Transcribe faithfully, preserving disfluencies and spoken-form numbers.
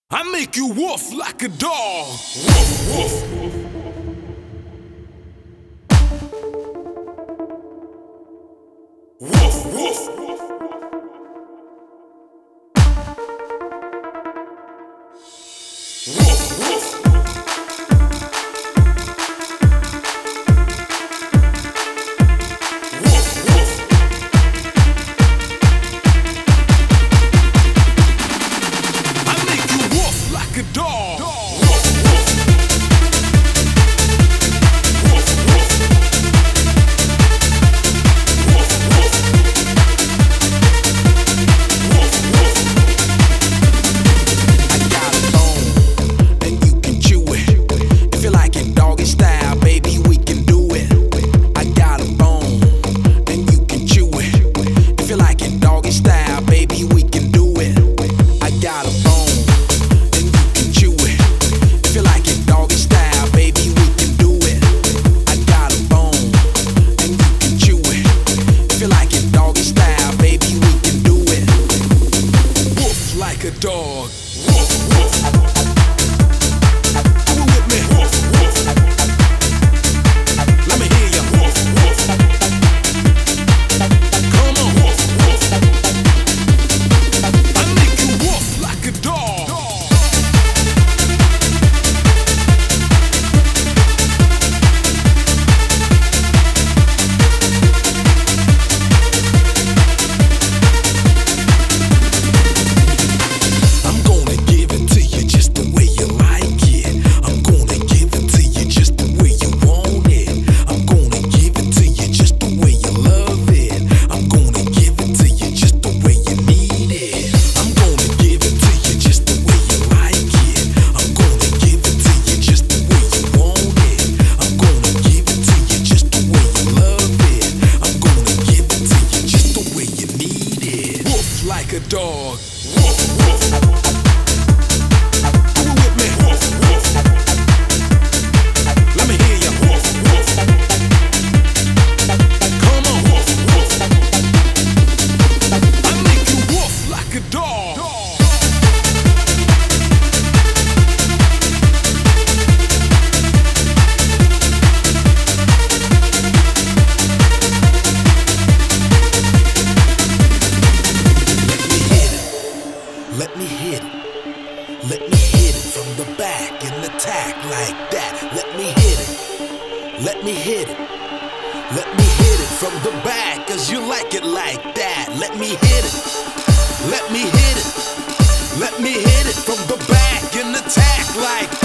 I make you woof like a dog. Woof, woof. Woof, woof. Woof, woof. A dog. Woof, woof. Woof, woof. Woof, woof. Woof, woof. I got a bone, and you can chew it. If you like it doggy style, baby, we can do it. I got a bone, and you can chew it. If you like it doggy style, baby, we can do it. I got a bone. Like a dog. Woof, woof. Do it with me. Woof, woof. Let me hear ya. Woof, woof. Come on. Woof, woof. I make you woof like a dog. Like a dog. Woof, woof. Do it with me. Woof, woof. Let me hear ya. Woof, woof. Come on. Woof, woof. I make you woof like a dog. Let me hit it, let me hit it from the back and attack like that. Let me hit it, let me hit it, let me hit it from the back, cause you like it like that. Let me hit it, let me hit it, let me hit it from the back and attack like